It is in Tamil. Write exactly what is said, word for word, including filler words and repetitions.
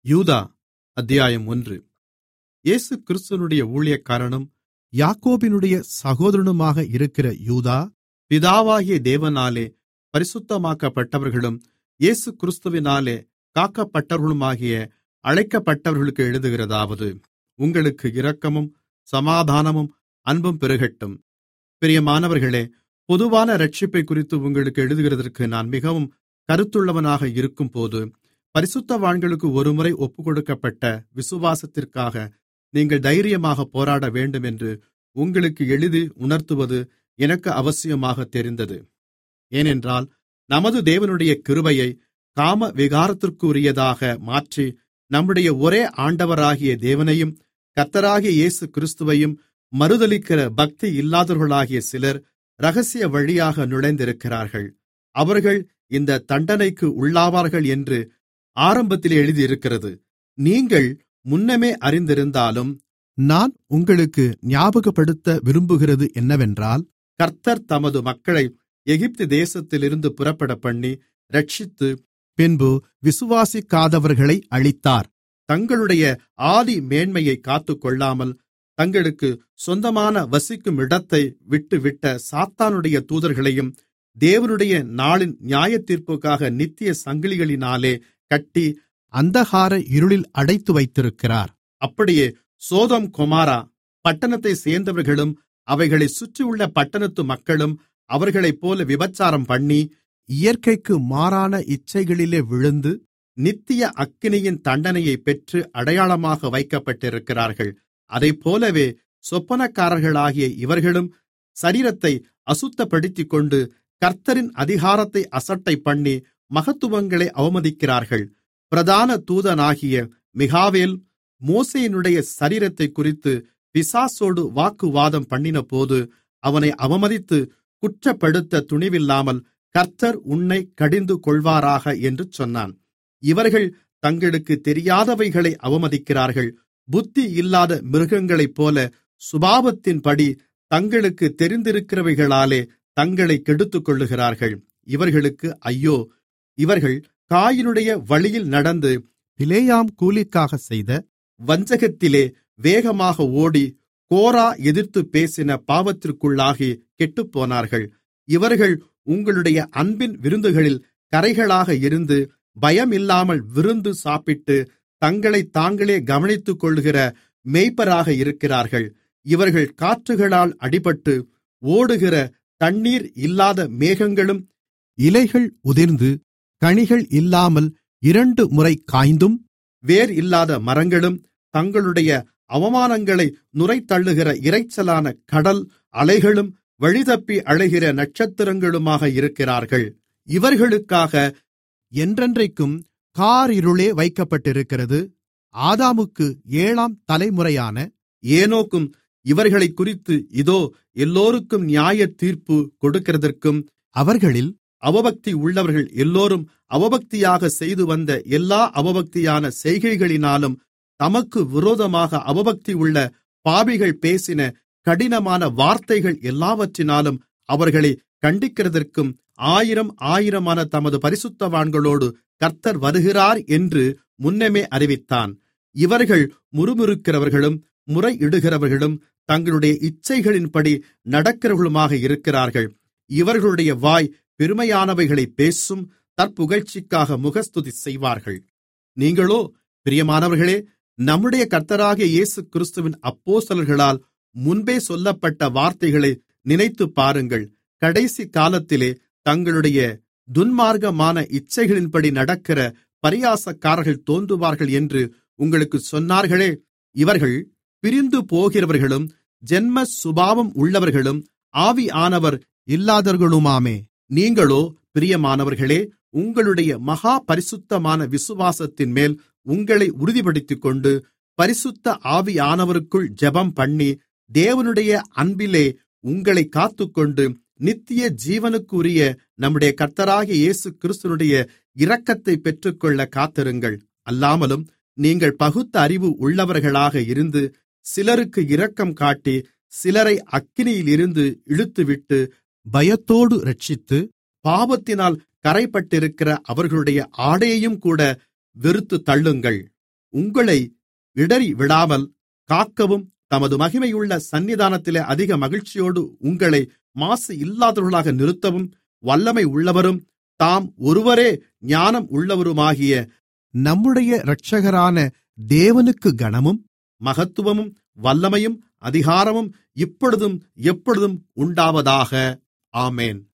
யூதா அத்தியாயம் ஒன்று. இயேசு கிறிஸ்துவினுடைய ஊழியக்காரனும் யாக்கோபினுடைய சகோதரனுமாக இருக்கிற யூதா, பிதாவாகிய தேவனாலே பரிசுத்தமாக்கப்பட்டவர்களும் இயேசு கிறிஸ்துவினாலே காக்கப்பட்டவர்களுமாகிய அழைக்கப்பட்டவர்களுக்கு எழுதுகிறதாவது, உங்களுக்கு இரக்கமும் சமாதானமும் அன்பும் பெருகட்டும். பிரியமானவர்களே, பொதுவான இரட்சிப்பைக்குறித்து உங்களுக்கு எழுதுகிறதற்கு நான் மிகவும் கருத்துள்ளவனாக இருக்கும்போது, பரிசுத்தவான்களுக்கு ஒருமுறை ஒப்புக்கொடுக்கப்பட்ட விசுவாசத்திற்காக நீங்கள் தைரியமாக போராட வேண்டும் என்று உங்களுக்கு எழுதி உணர்த்துவது எனக்கு அவசியமாகத் தெரிந்தது. ஏனென்றால், நமது தேவனுடைய கிருபையை காம விகாரத்திற்குரியதாக மாற்றி, நம்முடைய ஒரே ஆண்டவராகிய தேவனையும் கர்த்தராகிய இயேசு கிறிஸ்துவையும் மறுதலிக்கிற பக்தி இல்லாதவர்களாகிய சிலர் இரகசிய வழியாக நுழைந்திருக்கிறார்கள். அவர்கள் இந்த தண்டனைக்கு உள்ளாவார்கள் என்று ஆரம்பத்திலே எழுதியிருக்கிறது. நீங்கள் முன்னமே அறிந்திருந்தாலும் நான் உங்களுக்கு ஞாபகப்படுத்த விரும்புகிறது என்னவென்றால், கர்த்தர் தமது மக்களை எகிப்து தேசத்திலிருந்து புறப்படப்பண்ணி இரட்சித்து, பின்பு விசுவாசிக்காதவர்களை அழித்தார். தங்களுடைய ஆதி மேன்மையை காத்துக்கொள்ளாமல் தங்களுக்கு சொந்தமான வசிக்கும் இடத்தை விட்டுவிட்ட சாத்தானுடைய தூதர்களையும் தேவனுடைய நாளின் நியாயத்தீர்ப்புக்காக நித்திய சங்கிலிகளினாலே கட்டி அந்தகார இருளில் அடைத்து வைத்திருக்கிறார். அப்படியே சோதோம் கொமோரா பட்டணத்தைச் சேர்ந்தவர்களும் அவைகளைச் சுற்றியுள்ள பட்டணத்து மக்களும் அவர்களைப்போல விபசாரம் பண்ணி, இயற்கைக்கு மாறான இச்சைகளிலே விழுந்து, நித்திய அக்கினியின் தண்டனையைப் பெற்று அடையாளமாக வைக்கப்பட்டிருக்கிறார்கள். அதைப்போலவே சொப்பனக்காரர்களாகிய இவர்களும் சரீரத்தை அசுத்தப்படுத்திக்கொண்டு கர்த்தரின் அதிகாரத்தை அசட்டைபண்ணி மகத்துவங்களை அவமதிக்கிறார்கள். பிரதான தூதனாகிய மிகாவேல் மோசேயினுடைய சரீரத்தைக் குறித்து பிசாசோடு வாக்குவாதம் பண்ணினபோது அவனை அவமதித்து குற்றப்படுத்த துணிவில்லாமல், கர்த்தர் உன்னை கடிந்து கொள்வாராக என்று சொன்னான். இவர்கள் தங்களுக்கு தெரியாதவைகளை அவமதிக்கிறார்கள். புத்தி இல்லாத மிருகங்களைப்போல சுபாவத்தின்படி தங்களுக்கு தெரிந்திருக்கிறவைகளாலே தங்களை கெடுத்துக்கொள்ளுகிறார்கள். இவர்களுக்கு ஐயோ! இவர்கள் காயீனுடைய வழியில் நடந்து பிலேயாம் கூலிக்காக செய்த வஞ்சகத்திலே வேகமாக ஓடி, கோரா எதிர்த்துப் பேசின பாவத்திற்குள்ளாகி கெட்டுப்போனார்கள். இவர்கள் உங்களுடைய அன்பின் விருந்துகளில் கரைகளாக இருந்து பயமில்லாமல் விருந்து சாப்பிட்டு தங்களைத் தாங்களே கவனித்துக்கொள்ளுகிற மேய்ப்பராக இருக்கிறார்கள். இவர்கள் காற்றுகளால் அடிபட்டு ஓடுகிற தண்ணீர் இல்லாத மேகங்களும், இலைகள் உதிர்ந்து கனிகள் இல்லாமல் இரண்டு முறை காய்ந்தும், வேர் இல்லாத மரங்களும், தங்களுடைய அவமானங்களை நுரைத்தள்ளுகிற இரைச்சலான கடல் அலைகளும், வழிதப்பி அலைகிற நட்சத்திரங்களுமாக இருக்கிறார்கள். இவர்களுக்காக என்றென்றைக்கும் காரிருளே வைக்கப்பட்டிருக்கிறது. ஆதாமுக்கு ஏழாம் தலைமுறையான ஏனோக்கும் இவர்களைக் குறித்து இதோ எல்லோருக்கும் நியாய தீர்ப்பு கொடுக்கிறதற்கும், அவர்களில் அவபக்தி உள்ளவர்கள் எல்லோரும் அவபக்தியாக செய்து வந்த எல்லா அவபக்தியான செய்கைகளினாலும் தமக்கு விரோதமாக அவபக்தி உள்ள பாவிகள் பேசின கடினமான வார்த்தைகள் எல்லாவற்றினாலும் அவர்களை கண்டிக்கிறதற்கும், ஆயிரம் ஆயிரமான தமது பரிசுத்தவான்களோடு கர்த்தர் வருகிறார் என்று முன்னமே அறிவித்தான். இவர்கள் முறுமுறுக்கிறவர்களும் முறையிடுகிறவர்களும் தங்களுடைய இச்சைகளின்படி நடக்கிறவர்களுமாக இருக்கிறார்கள். இவர்களுடைய வாய் பெருமையானவைகளை பேசும், தற்புகழ்ச்சிக்காக முகஸ்துதி செய்வார்கள். நீங்களோ பிரியமானவர்களே, நம்முடைய கர்த்தராகிய இயேசு கிறிஸ்துவின் அப்போஸ்தலர்களால் முன்பே சொல்லப்பட்ட வார்த்தைகளை நினைத்துப் பாருங்கள். கடைசி காலத்திலே தங்களுடைய துன்மார்க்கமான இச்சைகளின்படி நடக்கிற பரியாசக்காரர்கள் தோன்றுவார்கள் என்று உங்களுக்கு சொன்னார்களே. இவர்கள் பிரிந்து போகிறவர்களும் ஜென்ம சுபாவம் உள்ளவர்களும் ஆவியானவர் இல்லாதவர்களுமாமே. நீங்களோ பிரியமானவர்களே, உங்களுடைய மகா பரிசுத்தமான விசுவாசத்தின் மேல் உங்களை உறுதிப்படுத்திக்கொண்டு, பரிசுத்த ஆவியானவருக்குள் ஜெபம் பண்ணி, தேவனுடைய அன்பிலே உங்களை காத்துக்கொண்டு, நித்திய ஜீவனுக்குரிய நம்முடைய கர்த்தராகிய இயேசு கிறிஸ்துவினுடைய இரக்கத்தை பெற்றுக்கொள்ள காத்திருங்கள். அல்லாமலும் நீங்கள் பகுத்த அறிவு உள்ளவர்களாக இருந்து சிலருக்கு இரக்கம் காட்டி, சிலரை அக்கினியிலிருந்து இழுத்துவிட்டு பயத்தோடு இரட்சித்து, பாவத்தினால் கறைப்பட்டிருக்கிற அவர்களுடைய ஆடையையும் கூட வெறுத்துத் தள்ளுங்கள். உங்களை இடறி விடாமல் காக்கவும் தமது மகிமையுள்ள சந்நிதானத்திலே அதிக மகிழ்ச்சியோடு உங்களை மாசு இல்லாதவர்களாக நிறுத்தவும் வல்லமை உள்ளவரும் தாம் ஒருவரே ஞானம் உள்ளவருமாகிய நம்முடைய இரட்சகரான தேவனுக்கு கனமும் மகத்துவமும் வல்லமையும் அதிகாரமும் இப்பொழுதும் எப்பொழுதும் உண்டாவதாக. ஆமென்.